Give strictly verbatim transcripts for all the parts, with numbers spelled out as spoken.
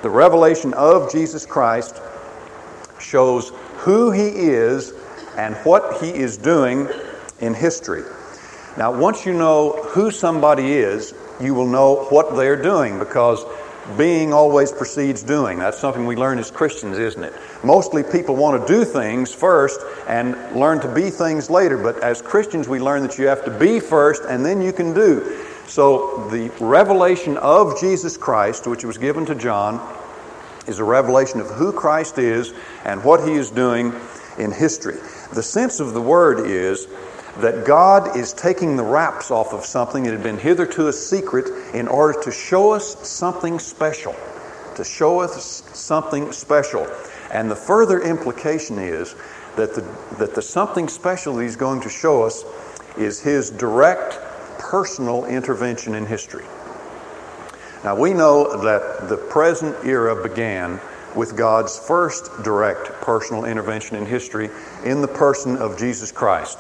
The revelation of Jesus Christ shows who He is and what He is doing in history. Now, once you know who somebody is, you will know what they're doing, because being always precedes doing. That's something we learn as Christians, isn't it? Mostly people want to do things first and learn to be things later. But as Christians, we learn that you have to be first and then you can do. So the revelation of Jesus Christ, which was given to John, is a revelation of who Christ is and what He is doing in history. The sense of the word is that God is taking the wraps off of something that had been hitherto a secret in order to show us something special. To show us something special. And the further implication is that the, that the something special that He's going to show us is His direct personal intervention in history. Now, we know that the present era began with God's first direct personal intervention in history in the person of Jesus Christ.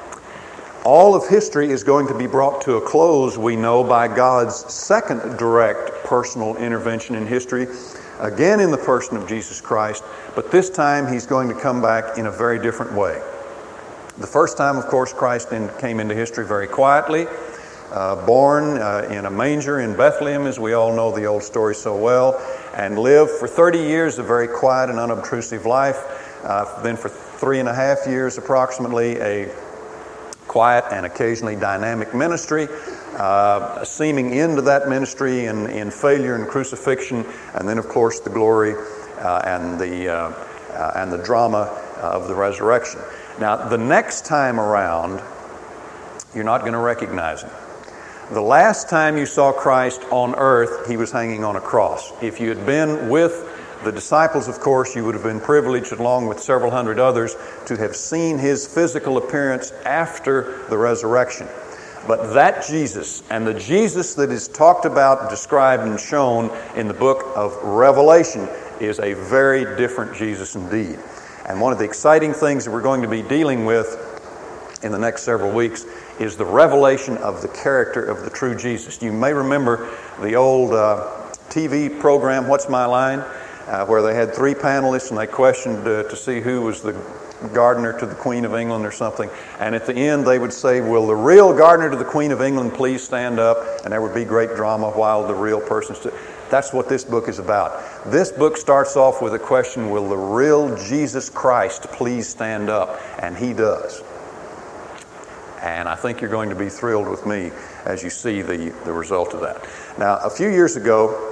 All of history is going to be brought to a close, we know, by God's second direct personal intervention in history, again in the person of Jesus Christ, but this time He's going to come back in a very different way. The first time, of course, Christ in, came into history very quietly, uh, born uh, in a manger in Bethlehem, as we all know the old story so well, and lived for thirty years a very quiet and unobtrusive life. Uh, then for three and a half years approximately, a quiet and occasionally dynamic ministry, uh, a seeming end to that ministry in, in failure and crucifixion, and then of course the glory uh, and the uh, uh, and the drama of the resurrection. Now, the next time around, you're not going to recognize Him. The last time you saw Christ on earth, He was hanging on a cross. If you had been with the disciples, of course, you would have been privileged, along with several hundred others, to have seen His physical appearance after the resurrection. But that Jesus, and the Jesus that is talked about, described, and shown in the book of Revelation, is a very different Jesus indeed. And one of the exciting things that we're going to be dealing with in the next several weeks is the revelation of the character of the true Jesus. You may remember the old uh, T V program, What's My Line? Uh, where they had three panelists and they questioned uh, to see who was the gardener to the Queen of England or something. And at the end they would say, will the real gardener to the Queen of England please stand up? And there would be great drama while the real person stood. That's what this book is about. This book starts off with a question, will the real Jesus Christ please stand up? And He does. And I think you're going to be thrilled with me as you see the, the result of that. Now, a few years ago,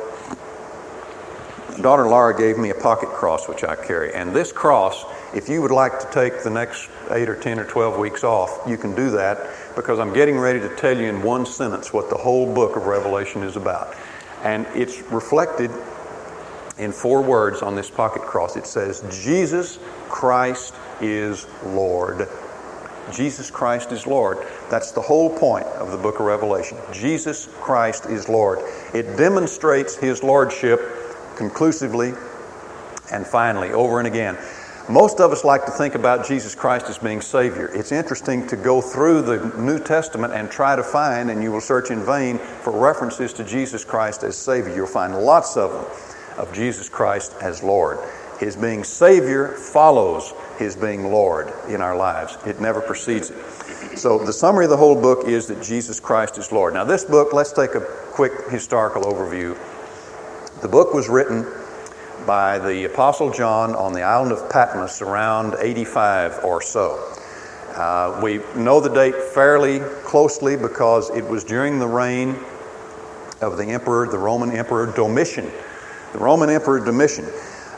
daughter Laura gave me a pocket cross which I carry. And this cross, if you would like to take the next eight or ten or twelve weeks off, you can do that, because I'm getting ready to tell you in one sentence what the whole book of Revelation is about. And it's reflected in four words on this pocket cross. It says, Jesus Christ is Lord. Jesus Christ is Lord. That's the whole point of the book of Revelation. Jesus Christ is Lord. It demonstrates His lordship conclusively and finally, over and again. Most of us like to think about Jesus Christ as being Savior. It's interesting to go through the New Testament and try to find, and you will search in vain, for references to Jesus Christ as Savior. You'll find lots of them of Jesus Christ as Lord. His being Savior follows His being Lord in our lives. It never precedes it. So the summary of the whole book is that Jesus Christ is Lord. Now this book, let's take a quick historical overview. The book was written by the Apostle John on the island of Patmos around eighty-five or so. Uh, we know the date fairly closely because it was during the reign of the emperor, the Roman Emperor Domitian. The Roman Emperor Domitian.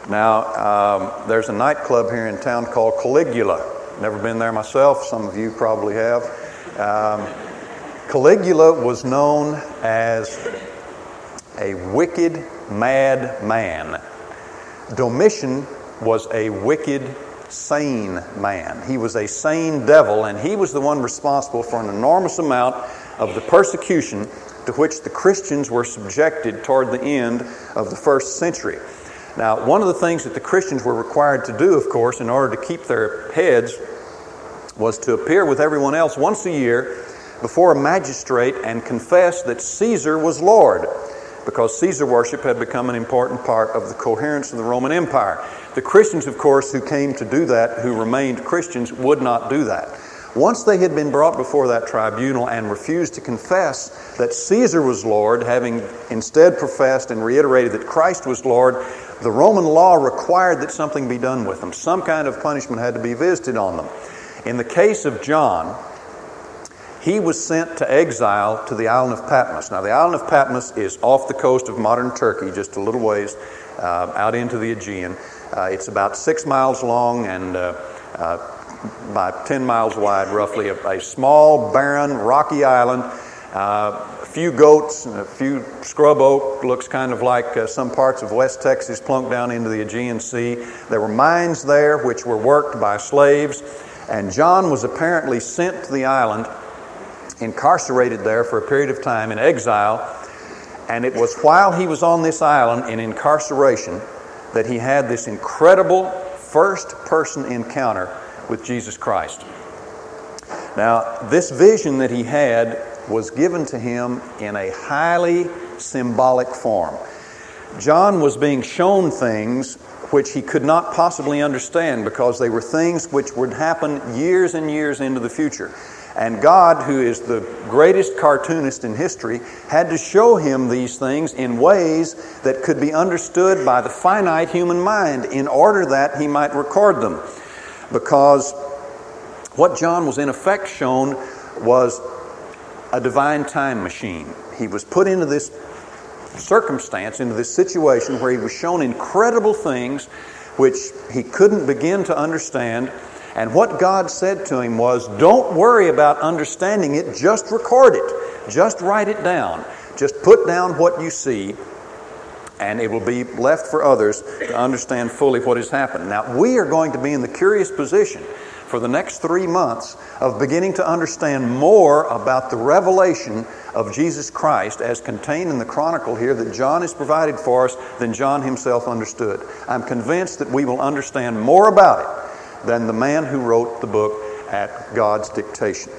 Now, um, there's a nightclub here in town called Caligula. Never been there myself. Some of you probably have. Um, Caligula was known as a wicked, mad man. Domitian was a wicked, sane man. He was a sane devil, and he was the one responsible for an enormous amount of the persecution to which the Christians were subjected toward the end of the first century. Now, one of the things that the Christians were required to do, of course, in order to keep their heads, was to appear with everyone else once a year before a magistrate and confess that Caesar was Lord. because Caesar worship had become an important part of the coherence of the Roman Empire. The Christians, of course, who came to do that, who remained Christians, would not do that. Once they had been brought before that tribunal and refused to confess that Caesar was Lord, having instead professed and reiterated that Christ was Lord, the Roman law required that something be done with them. Some kind of punishment had to be visited on them. In the case of John, he was sent to exile to the island of Patmos. Now, the island of Patmos is off the coast of modern Turkey, just a little ways uh, out into the Aegean. Uh, it's about six miles long and uh, uh, by ten miles wide, roughly. A, a small, barren, rocky island. Uh, a few goats and a few scrub oak. Looks kind of like uh, some parts of West Texas plunked down into the Aegean Sea. There were mines there which were worked by slaves. And John was apparently sent to the island, incarcerated there for a period of time in exile. And it was while he was on this island in incarceration that he had this incredible first-person encounter with Jesus Christ. Now, this vision that he had was given to him in a highly symbolic form. John was being shown things which he could not possibly understand because they were things which would happen years and years into the future. And God, who is the greatest cartoonist in history, had to show him these things in ways that could be understood by the finite human mind in order that he might record them. Because what John was in effect shown was a divine time machine. He was put into this circumstance, into this situation where he was shown incredible things which he couldn't begin to understand. And what God said to him was, don't worry about understanding it, just record it. Just write it down. Just put down what you see, and it will be left for others to understand fully what has happened. Now, we are going to be in the curious position for the next three months of beginning to understand more about the revelation of Jesus Christ as contained in the chronicle here that John has provided for us than John himself understood. I'm convinced that we will understand more about it than the man who wrote the book at God's dictation.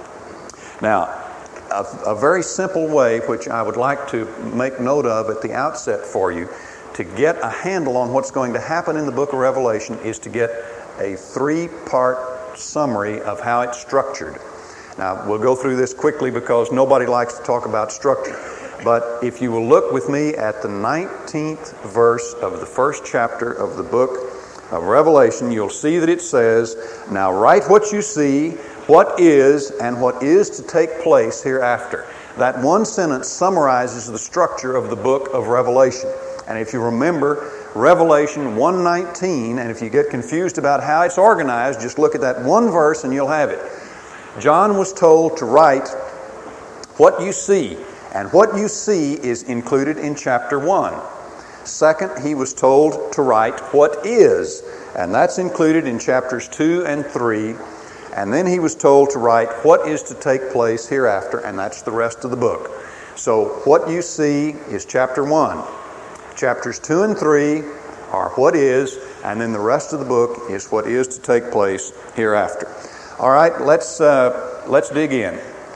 Now, a, a very simple way which I would like to make note of at the outset for you to get a handle on what's going to happen in the book of Revelation is to get a three-part summary of how it's structured. Now, we'll go through this quickly because nobody likes to talk about structure. But if you will look with me at the nineteenth verse of the first chapter of the book of Revelation, you'll see that it says, "Now write what you see, what is, and what is to take place hereafter." That one sentence summarizes the structure of the book of Revelation. And if you remember Revelation one nineteen, and if you get confused about how it's organized, just look at that one verse and you'll have it. John was told to write what you see, and what you see is included in chapter one. Second, he was told to write what is, and that's included in chapters two and three. And then he was told to write what is to take place hereafter, and that's the rest of the book. So what you see is chapter one. Chapters two and three are what is, and then the rest of the book is what is to take place hereafter. All right, let's uh, let's dig in.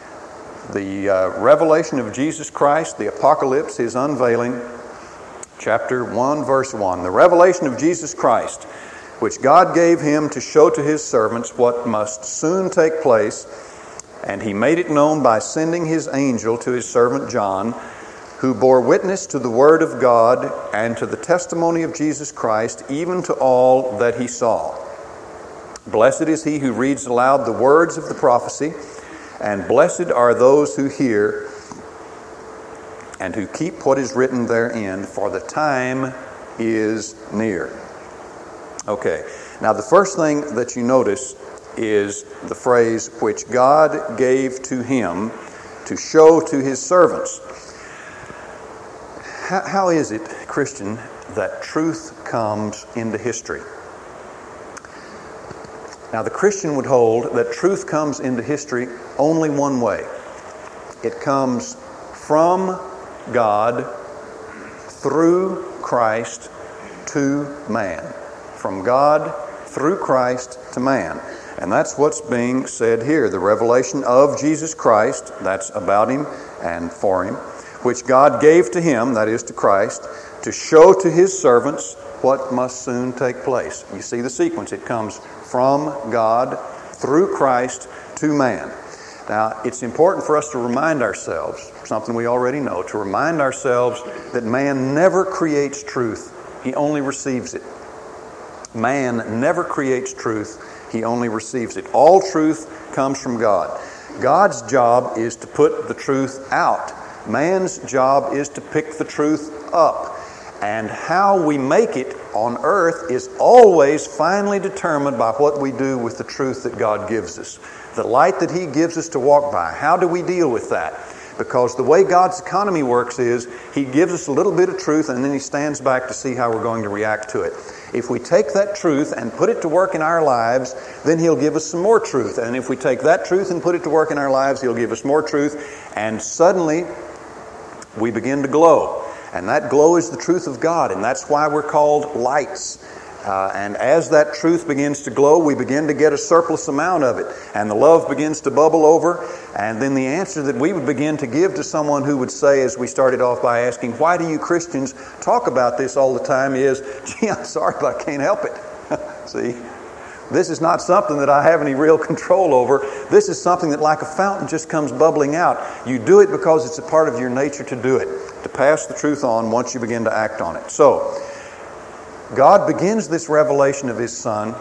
The uh, revelation of Jesus Christ, the apocalypse, his unveiling, chapter one, verse one. The revelation of Jesus Christ, which God gave him to show to his servants what must soon take place, and he made it known by sending his angel to his servant John, who bore witness to the word of God and to the testimony of Jesus Christ, even to all that he saw. Blessed is he who reads aloud the words of the prophecy, and blessed are those who hear and who keep what is written therein, for the time is near. Okay, now the first thing that you notice is the phrase, which God gave to him to show to his servants. How, how is it, Christian, that truth comes into history? Now, the Christian would hold that truth comes into history only one way. It comes from God through Christ to man. From God through Christ to man. And that's what's being said here. The revelation of Jesus Christ, that's about him and for him, which God gave to him, that is to Christ, to show to his servants what must soon take place. You see the sequence. It comes from God through Christ to man. Now, it's important for us to remind ourselves, something we already know, to remind ourselves that man never creates truth. He only receives it. Man never creates truth. He only receives it. All truth comes from God. God's job is to put the truth out. Man's job is to pick the truth up. And how we make it on earth is always finally determined by what we do with the truth that God gives us. The light that He gives us to walk by. How do we deal with that? Because the way God's economy works is He gives us a little bit of truth and then He stands back to see how we're going to react to it. If we take that truth and put it to work in our lives, then He'll give us some more truth. And if we take that truth and put it to work in our lives, He'll give us more truth. And suddenly we begin to glow. And that glow is the truth of God. And that's why we're called lights. Uh, and as that truth begins to glow, we begin to get a surplus amount of it. And the love begins to bubble over. And then the answer that we would begin to give to someone who would say, as we started off by asking, why do you Christians talk about this all the time, is, gee, I'm sorry, but I can't help it. See? This is not something that I have any real control over. This is something that, like a fountain, just comes bubbling out. You do it because it's a part of your nature to do it, to pass the truth on once you begin to act on it. So, God begins this revelation of His Son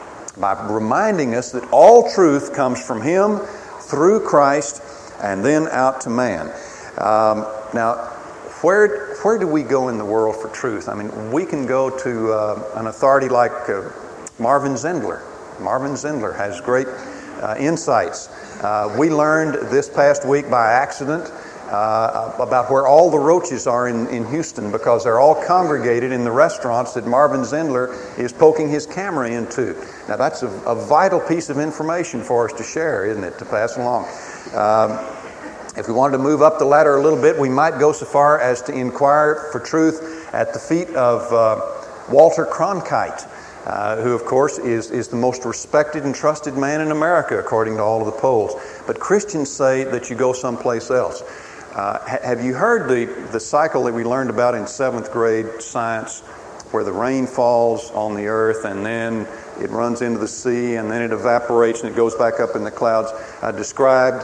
by reminding us that all truth comes from Him through Christ and then out to man. Um, now, where where do we go in the world for truth? I mean, we can go to uh, an authority like uh, Marvin Zindler. Marvin Zindler has great uh, insights. Uh, we learned this past week by accident Uh, about where all the roaches are in, in Houston, because they're all congregated in the restaurants that Marvin Zindler is poking his camera into. Now that's a, a vital piece of information for us to share, isn't it, to pass along. Um, if we wanted to move up the ladder a little bit, we might go so far as to inquire for truth at the feet of uh, Walter Cronkite, uh, who of course is, is the most respected and trusted man in America according to all of the polls. But Christians say that you go someplace else. Uh, have you heard the, the cycle that we learned about in seventh grade science, where the rain falls on the earth and then it runs into the sea and then it evaporates and it goes back up in the clouds, uh, described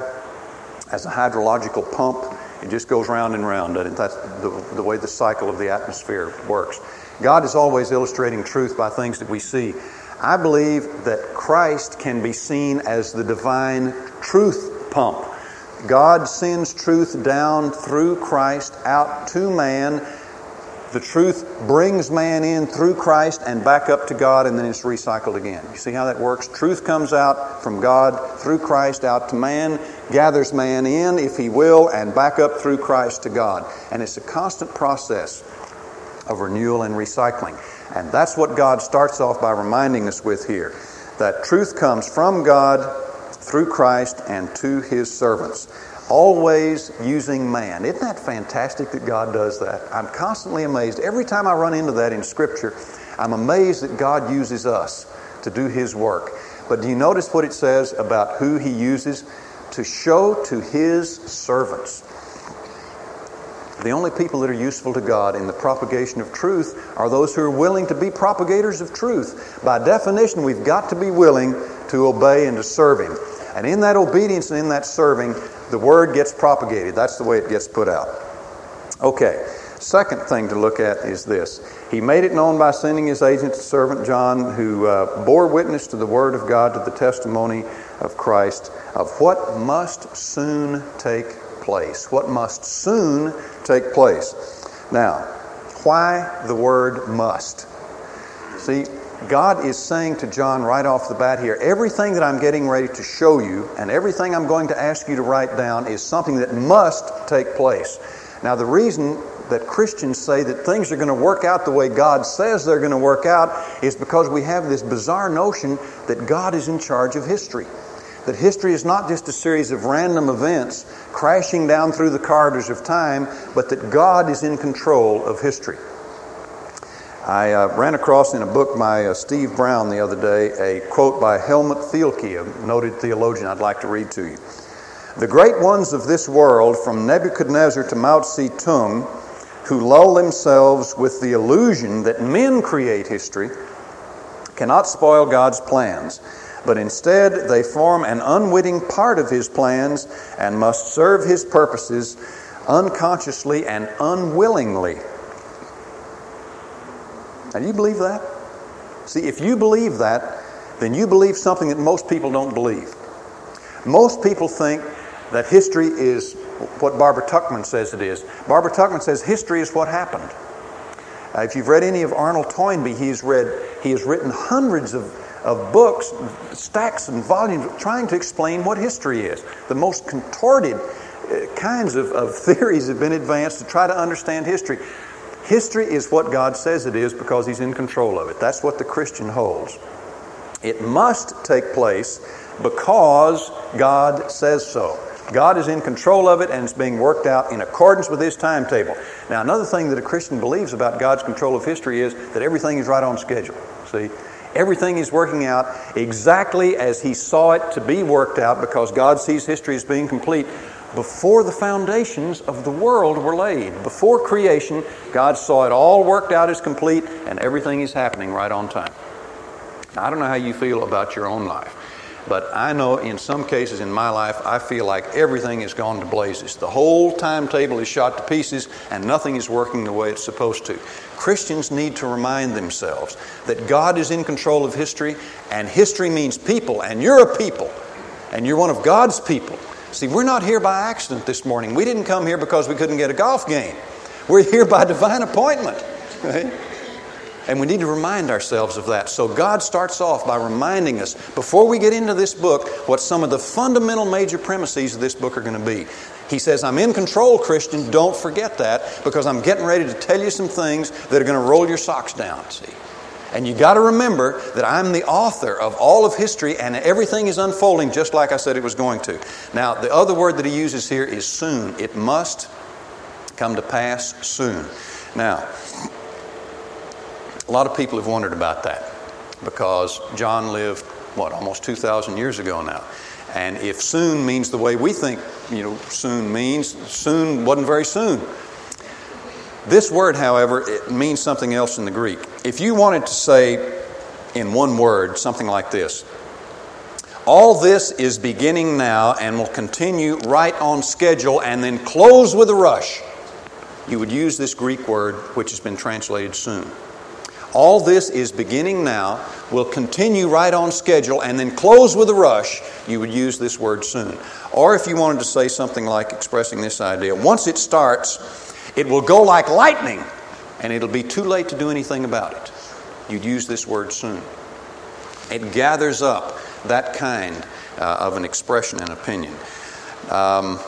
as a hydrological pump? It just goes round and round, doesn't it? That's the, the way the cycle of the atmosphere works. God is always illustrating truth by things that we see. I believe that Christ can be seen as the divine truth pump. God sends truth down through Christ out to man. The truth brings man in through Christ and back up to God, and then it's recycled again. You see how that works? Truth comes out from God through Christ out to man, gathers man in, if he will, and back up through Christ to God. And it's a constant process of renewal and recycling. And that's what God starts off by reminding us with here. That truth comes from God through Christ and to His servants, always using man. Isn't that fantastic that God does that? I'm constantly amazed. Every time I run into that in Scripture, I'm amazed that God uses us to do His work. But do you notice what it says about who He uses? To show to His servants. The only people that are useful to God in the propagation of truth are those who are willing to be propagators of truth. By definition, we've got to be willing to obey and to serve Him. And in that obedience and in that serving, the Word gets propagated. That's the way it gets put out. Okay, second thing to look at is this. He made it known by sending His agent, the servant John, who uh, bore witness to the Word of God, to the testimony of Christ, of what must soon take place. What must soon take place. Now, why the word must? See, God is saying to John right off the bat here, everything that I'm getting ready to show you and everything I'm going to ask you to write down is something that must take place. Now, the reason that Christians say that things are going to work out the way God says they're going to work out is because we have this bizarre notion that God is in charge of history. That history is not just a series of random events crashing down through the corridors of time, but that God is in control of history. I uh, ran across in a book by uh, Steve Brown the other day a quote by Helmut Thielke, a noted theologian I'd like to read to you. The great ones of this world, from Nebuchadnezzar to Mao Zedong, who lull themselves with the illusion that men create history, cannot spoil God's plans, but instead they form an unwitting part of His plans and must serve His purposes unconsciously and unwillingly. Now, do you believe that? See, if you believe that, then you believe something that most people don't believe. Most people think that history is what Barbara Tuchman says it is. Barbara Tuchman says history is what happened. Uh, if you've read any of Arnold Toynbee, he's read, he has written hundreds of, of books, stacks and volumes, trying to explain what history is. The most contorted uh, kinds of, of theories have been advanced to try to understand history. History is what God says it is because He's in control of it. That's what the Christian holds. It must take place because God says so. God is in control of it, and it's being worked out in accordance with His timetable. Now, another thing that a Christian believes about God's control of history is that everything is right on schedule. See, everything is working out exactly as He saw it to be worked out because God sees history as being complete. Before the foundations of the world were laid, before creation, God saw it all worked out as complete, and everything is happening right on time. Now, I don't know how you feel about your own life, but I know in some cases in my life, I feel like everything has gone to blazes. The whole timetable is shot to pieces, and nothing is working the way it's supposed to. Christians need to remind themselves that God is in control of history, and history means people, and you're a people, and you're one of God's people. See, we're not here by accident this morning. We didn't come here because we couldn't get a golf game. We're here by divine appointment. Right? And we need to remind ourselves of that. So God starts off by reminding us, before we get into this book, what some of the fundamental major premises of this book are going to be. He says, I'm in control, Christian. Don't forget that, because I'm getting ready to tell you some things that are going to roll your socks down. See? And you got to remember that I'm the author of all of history, and everything is unfolding just like I said it was going to. Now, the other word that he uses here is soon. It must come to pass soon. Now, a lot of people have wondered about that because John lived, what, almost two thousand years ago now. And if soon means the way we think, you know, soon means, soon wasn't very soon. This word, however, it means something else in the Greek. If you wanted to say in one word something like this, all this is beginning now and will continue right on schedule and then close with a rush, you would use this Greek word which has been translated soon. All this is beginning now, will continue right on schedule, and then close with a rush, you would use this word soon. Or if you wanted to say something like expressing this idea, once it starts, it will go like lightning, and it'll be too late to do anything about it. You'd use this word soon. It gathers up that kind uh, of an expression and opinion. Um,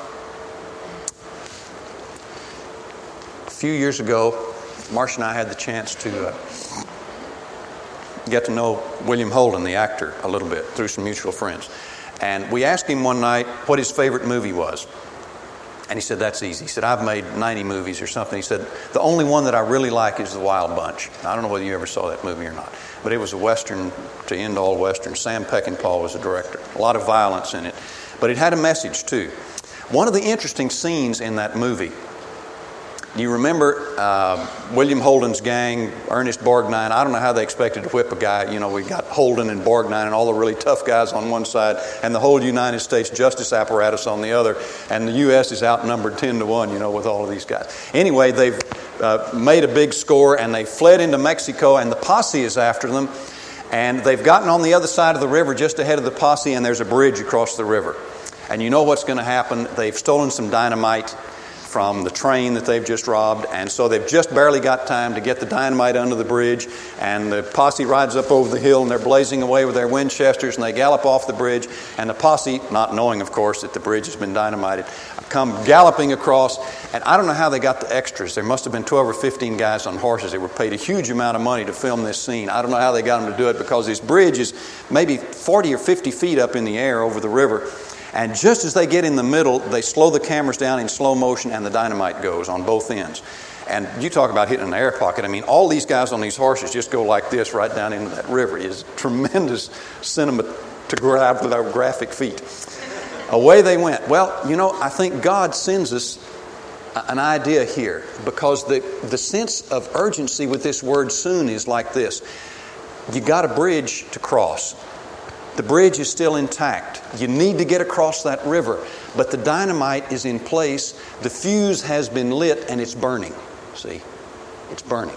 a few years ago, Marcia and I had the chance to uh, get to know William Holden, the actor, a little bit through some mutual friends. And we asked him one night what his favorite movie was. And he said, that's easy. He said, I've made ninety movies or something. He said, the only one that I really like is The Wild Bunch. I don't know whether you ever saw that movie or not. But it was a Western, to end all Western. Sam Peckinpah was the director. A lot of violence in it. But it had a message, too. One of the interesting scenes in that movie, do you remember uh, William Holden's gang, Ernest Borgnine? I don't know how they expected to whip a guy. You know, we got Holden and Borgnine and all the really tough guys on one side and the whole United States justice apparatus on the other. And the U S is outnumbered ten to one, you know, with all of these guys. Anyway, they've uh, made a big score and they fled into Mexico, and the posse is after them. And they've gotten on the other side of the river just ahead of the posse, and there's a bridge across the river. And you know what's going to happen. They've stolen some dynamite from the train that they've just robbed, and so they've just barely got time to get the dynamite under the bridge, and the posse rides up over the hill, and they're blazing away with their Winchesters, and they gallop off the bridge, and the posse, not knowing, of course, that the bridge has been dynamited, come galloping across, and I don't know how they got the extras. There must have been twelve or fifteen guys on horses. They were paid a huge amount of money to film this scene. I don't know how they got them to do it, because this bridge is maybe forty or fifty feet up in the air over the river. And just as they get in the middle, they slow the cameras down in slow motion, and the dynamite goes on both ends. And you talk about hitting an air pocket. I mean, all these guys on these horses just go like this right down into that river. It is tremendous cinematographic feat. Away they went. Well, you know, I think God sends us an idea here, because the, the sense of urgency with this word soon is like this. You got a bridge to cross. The bridge is still intact. You need to get across that river. But the dynamite is in place. The fuse has been lit and it's burning. See? It's burning.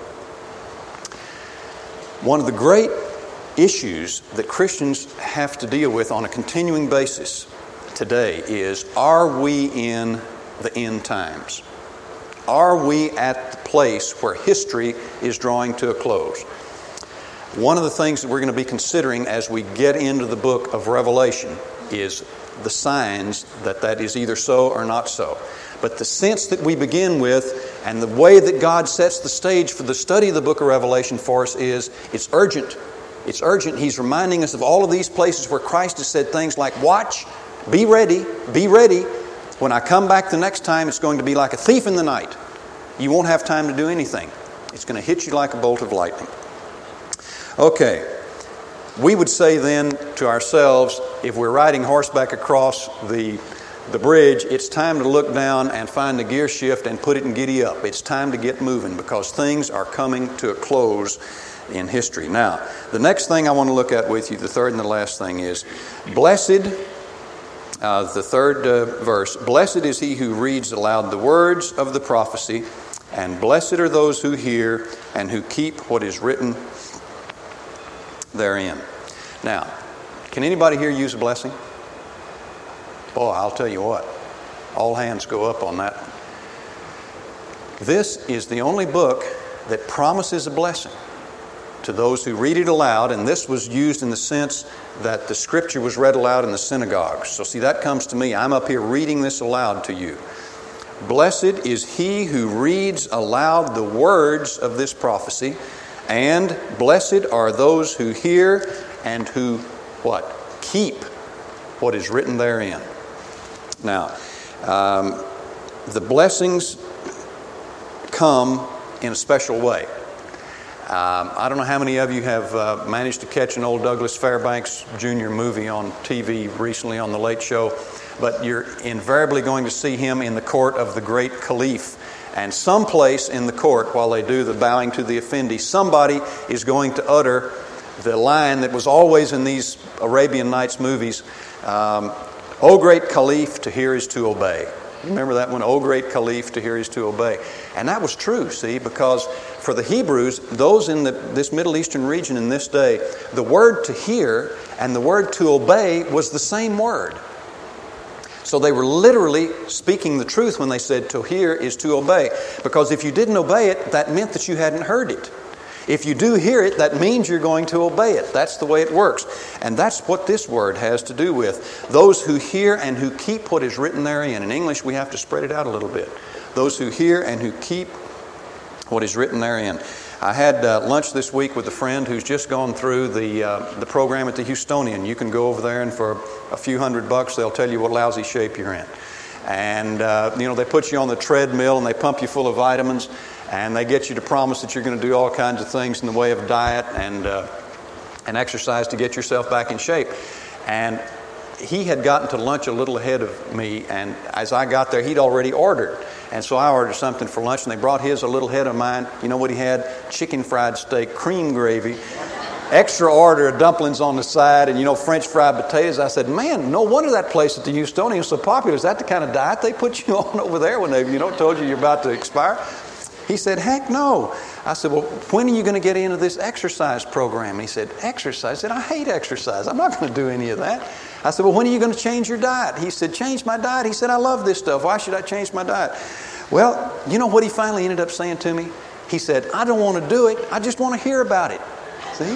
One of the great issues that Christians have to deal with on a continuing basis today is, are we in the end times? Are we at the place where history is drawing to a close? One of the things that we're going to be considering as we get into the book of Revelation is the signs that that is either so or not so. But the sense that we begin with and the way that God sets the stage for the study of the book of Revelation for us is it's urgent. It's urgent. He's reminding us of all of these places where Christ has said things like, watch, be ready, be ready. When I come back the next time, it's going to be like a thief in the night. You won't have time to do anything. It's going to hit you like a bolt of lightning. Okay. We would say then to ourselves, if we're riding horseback across the, the bridge, it's time to look down and find the gear shift and put it in giddy up. It's time to get moving because things are coming to a close in history. Now, the next thing I want to look at with you, the third and the last thing is, blessed... Uh, the third uh, verse, blessed is he who reads aloud the words of the prophecy, and blessed are those who hear and who keep what is written therein. Now, can anybody here use a blessing? Boy, I'll tell you what, all hands go up on that one. This is the only book that promises a blessing to those who read it aloud, and this was used in the sense that the Scripture was read aloud in the synagogues. So see, that comes to me. I'm up here reading this aloud to you. Blessed is he who reads aloud the words of this prophecy, and blessed are those who hear and who, what? Keep what is written therein. Now, um, the blessings come in a special way. Um, I don't know how many of you have uh, managed to catch an old Douglas Fairbanks Junior movie on T V recently on The Late Show, but you're invariably going to see him in the court of the great Caliph. And someplace in the court, while they do the bowing to the Effendi, somebody is going to utter the line that was always in these Arabian Nights movies, um, O great Caliph, to hear is to obey. Remember that one? O great Caliph, to hear is to obey. And that was true, see, because for the Hebrews, those in the, this Middle Eastern region in this day, the word to hear and the word to obey was the same word. So they were literally speaking the truth when they said to hear is to obey. Because if you didn't obey it, that meant that you hadn't heard it. If you do hear it, that means you're going to obey it. That's the way it works. And that's what this word has to do with. Those who hear and who keep what is written therein. In English, we have to spread it out a little bit. Those who hear and who keep what is written therein. I had uh, lunch this week with a friend who's just gone through the uh, the program at the Houstonian. You can go over there and for a few hundred bucks, they'll tell you what lousy shape you're in. And, uh, you know, they put you on the treadmill and they pump you full of vitamins. And they get you to promise that you're going to do all kinds of things in the way of diet and uh, and exercise to get yourself back in shape. And he had gotten to lunch a little ahead of me, and as I got there, he'd already ordered. And so I ordered something for lunch, and they brought his a little ahead of mine. You know what he had? Chicken fried steak, cream gravy, extra order of dumplings on the side, and, you know, French fried potatoes. I said, man, no wonder that place at the Houstonian is so popular. Is that the kind of diet they put you on over there when they, you know, told you you're about to expire? He said, heck no. I said, well, when are you going to get into this exercise program? He said, exercise? I said, I hate exercise. I'm not going to do any of that. I said, well, when are you going to change your diet? He said, change my diet? He said, I love this stuff. Why should I change my diet? Well, you know what he finally ended up saying to me? He said, I don't want to do it. I just want to hear about it. See?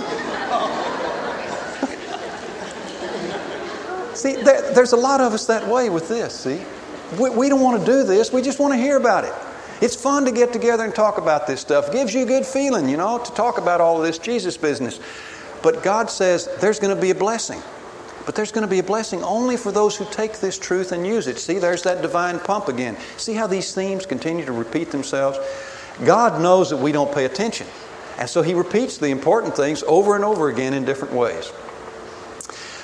See, there, there's a lot of us that way with this, see? We, we don't want to do this. We just want to hear about it. It's fun to get together and talk about this stuff. It gives you a good feeling, you know, to talk about all of this Jesus business. But God says there's going to be a blessing. But there's going to be a blessing only for those who take this truth and use it. See, there's that divine pump again. See how these themes continue to repeat themselves? God knows that we don't pay attention. And so He repeats the important things over and over again in different ways.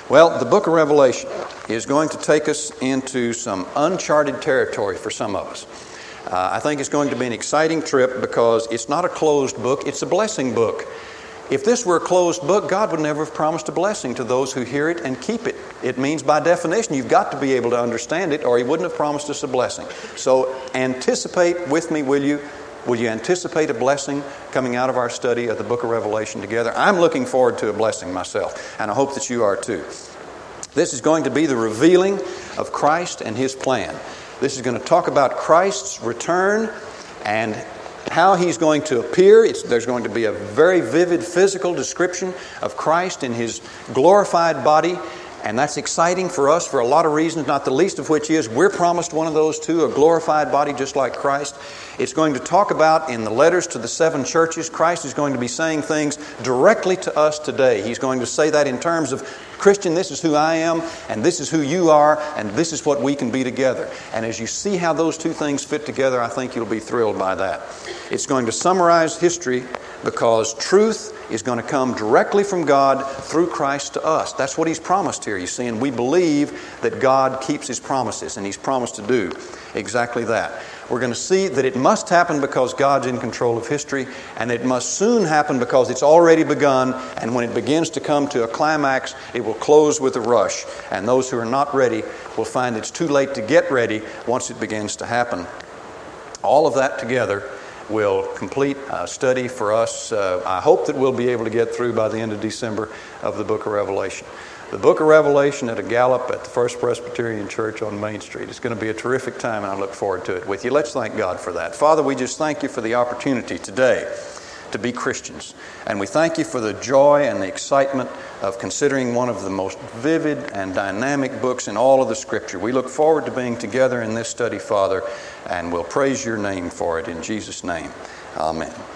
Well, the book of Revelation is going to take us into some uncharted territory for some of us. Uh, I think it's going to be an exciting trip because it's not a closed book, it's a blessing book. If this were a closed book, God would never have promised a blessing to those who hear it and keep it. It means by definition you've got to be able to understand it or He wouldn't have promised us a blessing. So anticipate with me, will you? Will you anticipate a blessing coming out of our study of the book of Revelation together? I'm looking forward to a blessing myself, and I hope that you are too. This is going to be the revealing of Christ and His plan. This is going to talk about Christ's return and how He's going to appear. It's, there's going to be a very vivid physical description of Christ in His glorified body. And that's exciting for us for a lot of reasons, not the least of which is we're promised one of those too, a glorified body just like Christ. It's going to talk about in the letters to the seven churches, Christ is going to be saying things directly to us today. He's going to say that in terms of, Christian, this is who I am, and this is who you are, and this is what we can be together. And as you see how those two things fit together, I think you'll be thrilled by that. It's going to summarize history because truth is going to come directly from God through Christ to us. That's what He's promised here, you see, and we believe that God keeps His promises, and He's promised to do exactly that. We're going to see that it must happen because God's in control of history, and it must soon happen because it's already begun, and when it begins to come to a climax, it will close with a rush, and those who are not ready will find it's too late to get ready once it begins to happen. All of that together will complete a study for us. Uh, I hope that we'll be able to get through by the end of December of the book of Revelation. The book of Revelation at a gallop at the First Presbyterian Church on Main Street. It's going to be a terrific time, and I look forward to it with you. Let's thank God for that. Father, we just thank You for the opportunity today to be Christians. And we thank You for the joy and the excitement of considering one of the most vivid and dynamic books in all of the Scripture. We look forward to being together in this study, Father, and we'll praise Your name for it in Jesus' name. Amen.